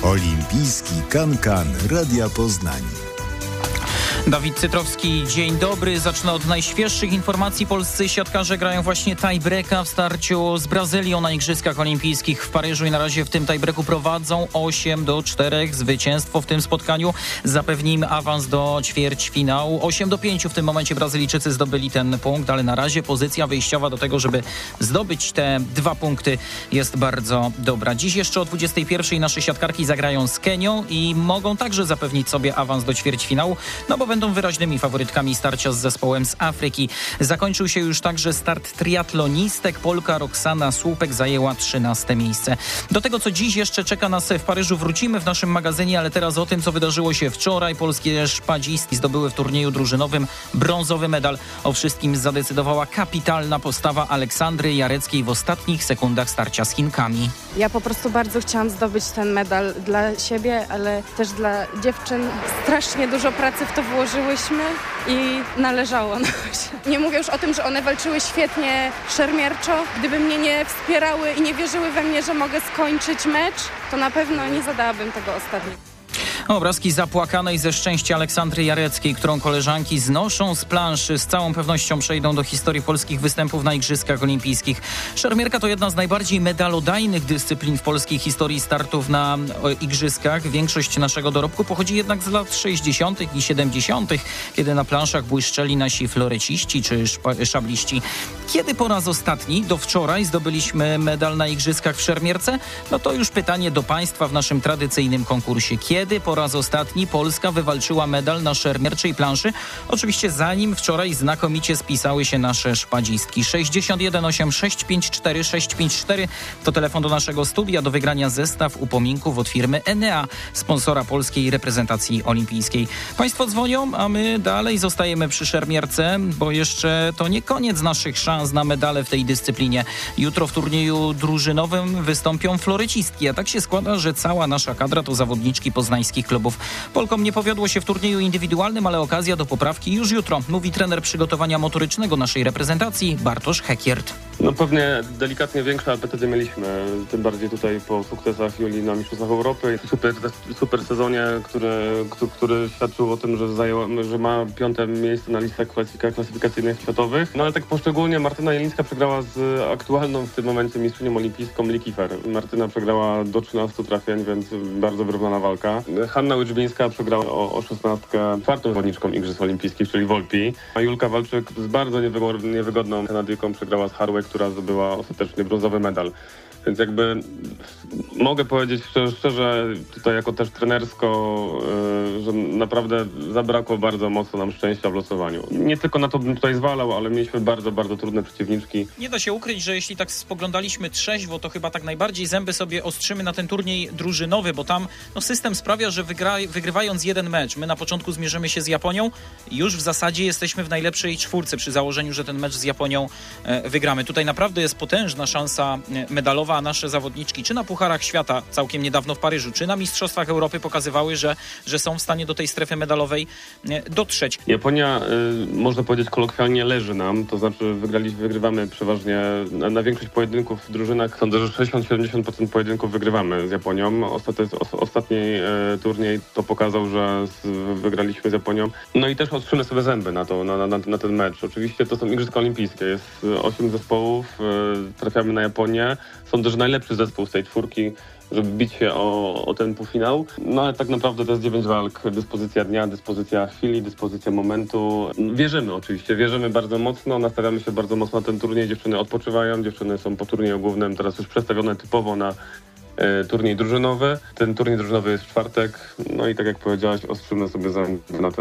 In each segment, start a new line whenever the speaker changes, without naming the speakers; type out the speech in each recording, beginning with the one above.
Olimpijski Kankan Radia Poznań.
Dawid Cytrowski, dzień dobry. Zacznę od najświeższych informacji. Polscy siatkarze grają właśnie tie-breaka w starciu z Brazylią na Igrzyskach Olimpijskich w Paryżu i na razie w tym tie-breaku prowadzą 8-4. Zwycięstwo w tym spotkaniu zapewni im awans do ćwierćfinału. 8-5 w tym momencie Brazylijczycy zdobyli ten punkt, ale na razie pozycja wyjściowa do tego, żeby zdobyć te 2 punkty jest bardzo dobra. Dziś jeszcze o 21:00 nasze siatkarki zagrają z Kenią i mogą także zapewnić sobie awans do ćwierćfinału, no bo będą wyraźnymi faworytkami starcia z zespołem z Afryki. Zakończył się już także start triatlonistek. Polka Roxana Słupek zajęła 13. miejsce. Do tego, co dziś jeszcze czeka nas w Paryżu, wrócimy w naszym magazynie, ale teraz o tym, co wydarzyło się wczoraj. Polskie szpadzistki zdobyły w turnieju drużynowym brązowy medal. O wszystkim zadecydowała kapitalna postawa Aleksandry Jareckiej w ostatnich sekundach starcia z Chinkami.
Ja po prostu bardzo chciałam zdobyć ten medal dla siebie, ale też dla dziewczyn. Strasznie dużo pracy w to włożyłyśmy i należało nam się. Nie mówię już o tym, że one walczyły świetnie szermierczo. Gdyby mnie nie wspierały i nie wierzyły we mnie, że mogę skończyć mecz, to na pewno nie zadałabym tego ostatniego.
Obrazki zapłakanej ze szczęścia Aleksandry Jareckiej, którą koleżanki znoszą z planszy, z całą pewnością przejdą do historii polskich występów na Igrzyskach Olimpijskich. Szermierka to jedna z najbardziej medalodajnych dyscyplin w polskiej historii startów na Igrzyskach. Większość naszego dorobku pochodzi jednak z lat 60. i 70., kiedy na planszach błyszczeli nasi floreciści czy szabliści. Kiedy po raz ostatni, do wczoraj, zdobyliśmy medal na Igrzyskach w szermierce? No to już pytanie do Państwa w naszym tradycyjnym konkursie. Kiedy po raz ostatni Polska wywalczyła medal na szermierczej planszy? Oczywiście zanim wczoraj znakomicie spisały się nasze szpadzistki. 61 8654 654 to telefon do naszego studia, do wygrania zestaw upominków od firmy Enea, sponsora polskiej reprezentacji olimpijskiej. Państwo dzwonią, a my dalej zostajemy przy szermierce, bo jeszcze to nie koniec naszych szans na medale w tej dyscyplinie. Jutro w turnieju drużynowym wystąpią florecistki, a tak się składa, że cała nasza kadra to zawodniczki poznańskich klubów. Polkom nie powiodło się w turnieju indywidualnym, ale okazja do poprawki już jutro, mówi trener przygotowania motorycznego naszej reprezentacji Bartosz Hekiert.
No pewnie delikatnie większe apetyty mieliśmy, tym bardziej tutaj po sukcesach Julii na Mistrzostwach Europy. Super sezonie, który świadczył o tym, że ma 5. miejsce na listach klasyfikacyjnych światowych. No ale tak poszczególnie Martyna Jelińska przegrała z aktualną w tym momencie mistrzynią olimpijską Likifer. Martyna przegrała do 13 trafień, więc bardzo wyrównana walka. Hanna Łyczbińska przegrała o 16 czwartą zawodniczką Igrzysk Olimpijskich, czyli Volpi. A Julka Walczyk z bardzo niewygodną Kanadyjką przegrała z Harłek, która zdobyła ostatecznie brązowy medal. Więc jakby mogę powiedzieć szczerze tutaj jako też trenersko, że naprawdę zabrakło bardzo mocno nam szczęścia w losowaniu. Nie tylko na to bym tutaj zwalał, ale mieliśmy bardzo, bardzo trudne przeciwniczki.
Nie da się ukryć, że jeśli tak spoglądaliśmy trzeźwo, to chyba tak najbardziej zęby sobie ostrzymy na ten turniej drużynowy, bo tam system sprawia, że wygrywając jeden mecz, my na początku zmierzymy się z Japonią, już w zasadzie jesteśmy w najlepszej czwórce przy założeniu, że ten mecz z Japonią wygramy. Tutaj naprawdę jest potężna szansa medalowa, a nasze zawodniczki, czy na Pucharach Świata całkiem niedawno w Paryżu, czy na Mistrzostwach Europy pokazywały, że są w stanie do tej strefy medalowej dotrzeć.
Japonia, można powiedzieć kolokwialnie, leży nam, to znaczy wygrywamy przeważnie na większość pojedynków w drużynach. Sądzę, że 60-70% pojedynków wygrywamy z Japonią. Ostatni turniej to pokazał, że wygraliśmy z Japonią. No i też ostrzymy sobie zęby na ten mecz. Oczywiście to są Igrzyska Olimpijskie, jest 8 zespołów, trafiamy na Japonię. Sądzę, że najlepszy zespół z tej czwórki, żeby bić się o ten półfinał. No ale tak naprawdę to jest 9 walk. Dyspozycja dnia, dyspozycja chwili, dyspozycja momentu. Wierzymy bardzo mocno, nastawiamy się bardzo mocno na ten turniej. Dziewczyny odpoczywają, dziewczyny są po turnieju głównym, teraz już przestawione typowo na turniej drużynowy. Ten turniej drużynowy jest w czwartek. No i tak jak powiedziałaś, ostrzymy sobie zęby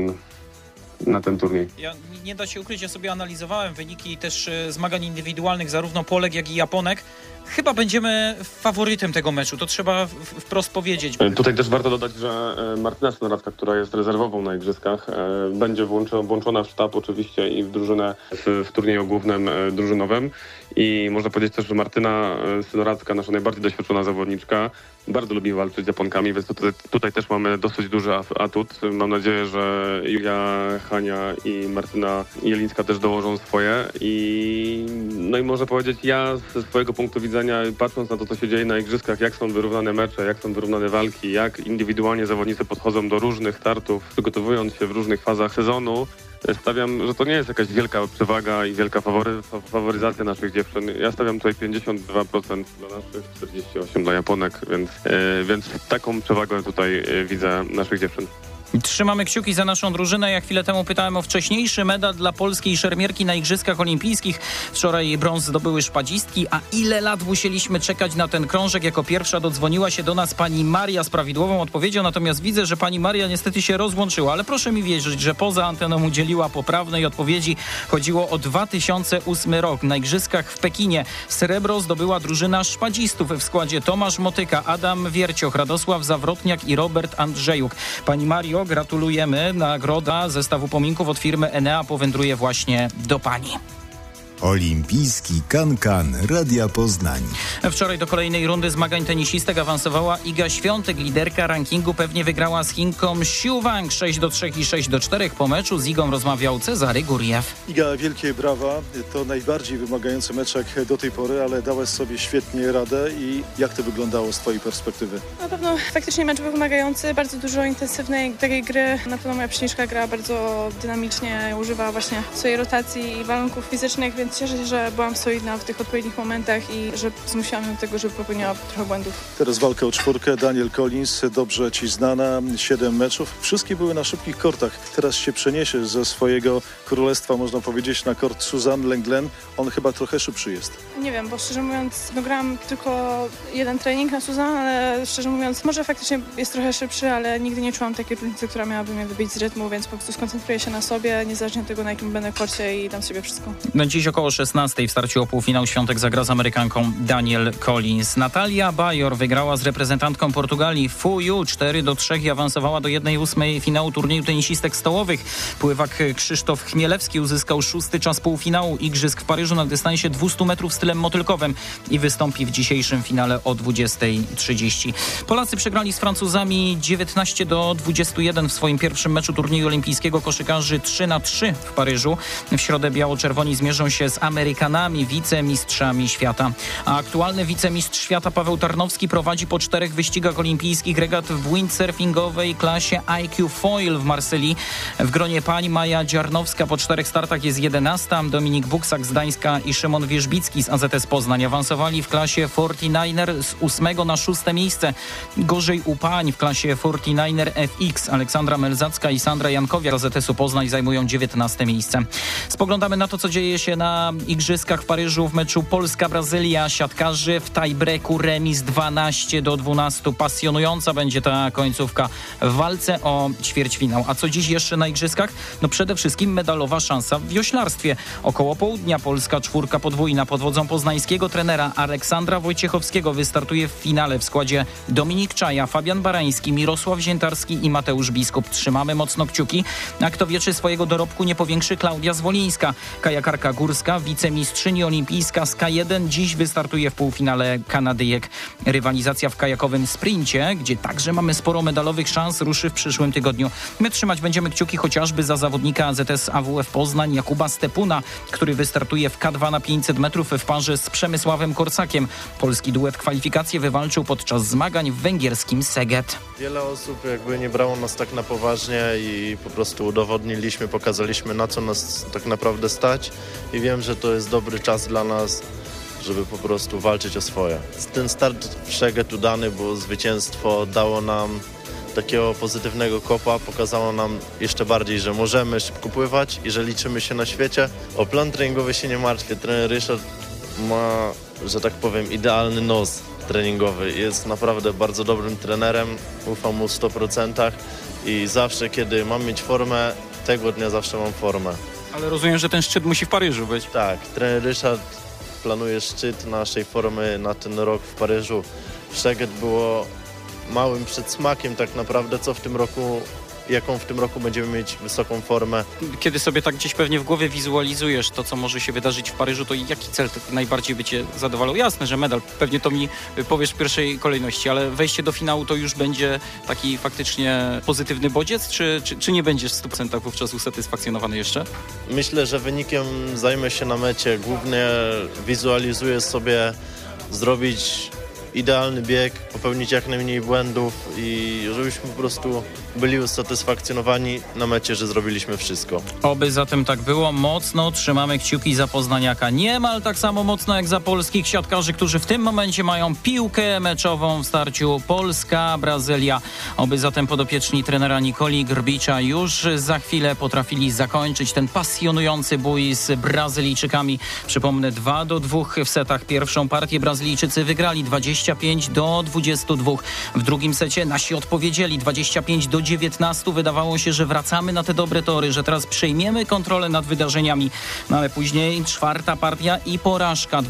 na ten turniej.
Nie da się ukryć, ja sobie analizowałem wyniki też zmagań indywidualnych zarówno Polek, jak i Japonek. Chyba będziemy faworytem tego meczu, to trzeba wprost powiedzieć.
Tutaj też warto dodać, że Martyna Senoratka, która jest rezerwową na Igrzyskach, będzie włączona w sztab oczywiście i w drużynę w turnieju głównym drużynowym. I można powiedzieć też, że Martyna Senoracka, nasza najbardziej doświadczona zawodniczka, bardzo lubi walczyć z Japonkami, więc tutaj też mamy dosyć duży atut. Mam nadzieję, że Julia, Hania i Martyna Jelińska też dołożą swoje. No i można powiedzieć, ja ze swojego punktu widzenia widzenia, patrząc na to, co się dzieje na igrzyskach, jak są wyrównane mecze, jak są wyrównane walki, jak indywidualnie zawodnicy podchodzą do różnych startów, przygotowując się w różnych fazach sezonu, stawiam, że to nie jest jakaś wielka przewaga i wielka faworyzacja naszych dziewczyn. Ja stawiam tutaj 52% dla naszych, 48% dla Japonek, więc taką przewagę tutaj widzę naszych dziewczyn.
Trzymamy kciuki za naszą drużynę. Ja chwilę temu pytałem o wcześniejszy medal dla polskiej szermierki na Igrzyskach Olimpijskich. Wczoraj brąz zdobyły szpadzistki. A ile lat musieliśmy czekać na ten krążek? Jako pierwsza dodzwoniła się do nas pani Maria z prawidłową odpowiedzią, natomiast widzę, że pani Maria niestety się rozłączyła. Ale proszę mi wierzyć, że poza anteną udzieliła poprawnej odpowiedzi. Chodziło o 2008 rok. Na Igrzyskach w Pekinie srebro zdobyła drużyna szpadzistów w składzie Tomasz Motyka, Adam Wiercioch, Radosław Zawrotniak i Robert Andrzejuk. Pani Mario, gratulujemy. Nagroda zestawu pominków od firmy Enea powędruje właśnie do pani.
Olimpijski Kan-Kan Radia Poznań.
Wczoraj do kolejnej rundy zmagań tenisistek awansowała Iga Świątek. Liderka rankingu pewnie wygrała z Chinką Xiu Wang 6-3 i 6-4. Po meczu z Igą rozmawiał Cezary Gurjew.
Iga, wielkie brawa. To najbardziej wymagający meczek do tej pory, ale dałaś sobie świetnie radę. I jak to wyglądało z twojej perspektywy?
Na pewno faktycznie mecz był wymagający, bardzo dużo intensywnej takiej gry. Na pewno moja przeciwniczka grała bardzo dynamicznie, używała właśnie swojej rotacji i warunków fizycznych, więc cieszę się, że byłam solidna w tych odpowiednich momentach i że zmusiłam ją do tego, żeby popełniała trochę błędów.
Teraz walka o czwórkę. Daniel Collins, dobrze ci znana, 7 meczów. Wszystkie były na szybkich kortach. Teraz się przeniesiesz ze swojego królestwa, można powiedzieć, na kort Suzanne Lenglen. On chyba trochę szybszy jest.
Nie wiem, bo szczerze mówiąc, grałam tylko jeden trening na Suzanne, ale szczerze mówiąc, może faktycznie jest trochę szybszy, ale nigdy nie czułam takiej różnicy, która miałaby mnie wybić z rytmu, więc po prostu skoncentruję się na sobie, niezależnie od tego, na jakim będę korcie i dam sobie wszystko.
Dziś około 16 w starciu o półfinał Świątek zagra z Amerykanką Daniel Collins. Natalia Bajor wygrała z reprezentantką Portugalii Fuju 4-3 i awansowała do 1/8 finału turnieju tenisistek stołowych. Pływak Krzysztof Chmielewski uzyskał 6. czas półfinału Igrzysk w Paryżu na dystansie 200 metrów stylem motylkowym i wystąpi w dzisiejszym finale o 20:30. Polacy przegrali z Francuzami 19-21 w swoim pierwszym meczu turnieju olimpijskiego koszykarzy 3-3 w Paryżu. W środę biało-czerwoni zmierzą się z Amerykanami, wicemistrzami świata. A aktualny wicemistrz świata Paweł Tarnowski prowadzi po 4 wyścigach olimpijskich regat w windsurfingowej klasie IQ Foil w Marsylii. W gronie pań Maja Dziarnowska po 4 startach jest 11. Dominik Buksak z Gdańska i Szymon Wierzbicki z AZS Poznań awansowali w klasie 49er z 8. na 6. miejsce. Gorzej u pań w klasie 49er FX. Aleksandra Melzacka i Sandra Jankowiak z AZS-u Poznań zajmują 19. miejsce. Spoglądamy na to, co dzieje się na Igrzyskach w Paryżu w meczu Polska-Brazylia. Siatkarzy w tiebreaku remis 12-12. Pasjonująca będzie ta końcówka w walce o ćwierćfinał. A co dziś jeszcze na Igrzyskach? No przede wszystkim medalowa szansa w wioślarstwie. Około południa polska czwórka podwójna pod wodzą poznańskiego trenera Aleksandra Wojciechowskiego wystartuje w finale w składzie Dominik Czaja, Fabian Barański, Mirosław Ziętarski i Mateusz Biskup. Trzymamy mocno kciuki. A kto wieczy swojego dorobku nie powiększy Klaudia Zwolińska. Kajakarka górska, wicemistrzyni olimpijska z K1 dziś wystartuje w półfinale Kanadyjek. Rywalizacja w kajakowym sprincie, gdzie także mamy sporo medalowych szans, ruszy w przyszłym tygodniu. My trzymać będziemy kciuki chociażby za zawodnika AZS AWF Poznań Jakuba Stepuna, który wystartuje w K2 na 500 metrów w parze z Przemysławem Korsakiem. Polski duet kwalifikacje wywalczył podczas zmagań w węgierskim Szeged.
Wiele osób nie brało nas tak na poważnie i po prostu udowodniliśmy, pokazaliśmy, na co nas tak naprawdę stać i wiem, że to jest dobry czas dla nas, żeby po prostu walczyć o swoje. Ten start w Szeged udany, bo zwycięstwo dało nam takiego pozytywnego kopa, pokazało nam jeszcze bardziej, że możemy szybko pływać i że liczymy się na świecie. O plan treningowy się nie martwię. Trener Ryszard ma, że tak powiem, idealny nos treningowy. Jest naprawdę bardzo dobrym trenerem, ufam mu w 100% i zawsze, kiedy mam mieć formę, tego dnia zawsze mam formę.
Ale rozumiem, że ten szczyt musi w Paryżu być.
Tak, trener Ryszard planuje szczyt naszej formy na ten rok w Paryżu. Szeged było małym przedsmakiem tak naprawdę, jaką w tym roku będziemy mieć wysoką formę.
Kiedy sobie tak gdzieś pewnie w głowie wizualizujesz to, co może się wydarzyć w Paryżu, to jaki cel najbardziej by cię zadowalał? Jasne, że medal, pewnie to mi powiesz w pierwszej kolejności, ale wejście do finału to już będzie taki faktycznie pozytywny bodziec, czy nie będziesz w 100% wówczas usatysfakcjonowany jeszcze?
Myślę, że wynikiem zajmę się na mecie. Głównie wizualizuję sobie zrobić idealny bieg, popełnić jak najmniej błędów i żebyśmy po prostu byli usatysfakcjonowani na mecie, że zrobiliśmy wszystko.
Oby zatem tak było. Mocno trzymamy kciuki za poznaniaka. Niemal tak samo mocno jak za polskich siatkarzy, którzy w tym momencie mają piłkę meczową w starciu Polska-Brazylia. Oby zatem podopieczni trenera Nikoli Grbicza już za chwilę potrafili zakończyć ten pasjonujący bój z Brazylijczykami. Przypomnę, 2-2 w setach. Pierwszą partię Brazylijczycy wygrali 25-22. W drugim secie nasi odpowiedzieli 25-19. Wydawało się, że wracamy na te dobre tory, że teraz przejmiemy kontrolę nad wydarzeniami. No ale później czwarta partia i porażka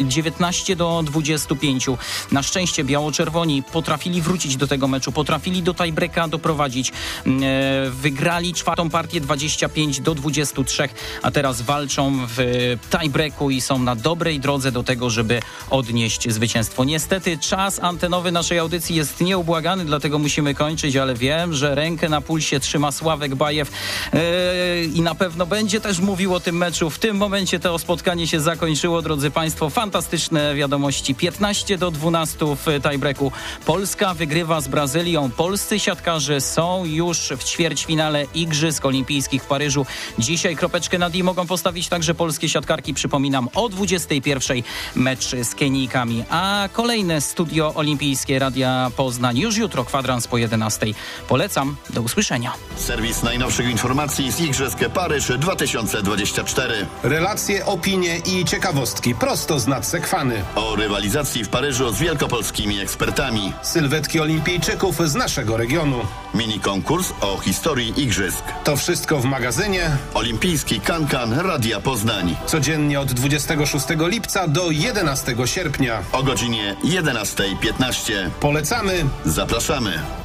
19-25. Na szczęście biało-czerwoni potrafili wrócić do tego meczu, potrafili do tiebreaka doprowadzić. Wygrali czwartą partię 25-23, a teraz walczą w tiebreaku i są na dobrej drodze do tego, żeby odnieść zwycięstwo. Niestety czas antenowy naszej audycji jest nieubłagany, dlatego musimy kończyć, ale wiem, że rękę na pulsie trzyma Sławek Bajew i na pewno będzie też mówił o tym meczu. W tym momencie to spotkanie się zakończyło, drodzy Państwo. Fantastyczne wiadomości. 15-12 w tiebreaku. Polska wygrywa z Brazylią. Polscy siatkarze są już w ćwierćfinale Igrzysk Olimpijskich w Paryżu. Dzisiaj kropeczkę nad i mogą postawić także polskie siatkarki. Przypominam, o 21:00 mecz z Kenijkami. A kolejne studio olimpijskie Radia Poznań już jutro, kwadrans po 11:00. Polecam. Do usłyszenia.
Serwis najnowszych informacji z Igrzysk Paryż 2024.
Relacje, opinie i ciekawostki prosto z nadsekwany.
O rywalizacji w Paryżu z wielkopolskimi ekspertami.
Sylwetki olimpijczyków z naszego regionu.
Mini konkurs o historii Igrzysk.
To wszystko w magazynie
Olimpijski Kankan Radia Poznań.
Codziennie od 26 lipca do 11 sierpnia.
O godzinie 11:15.
Polecamy.
Zapraszamy.